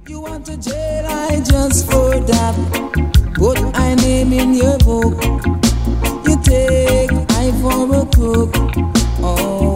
You want to jail I just for that. Put my name in your book. You take I for a crook. Oh.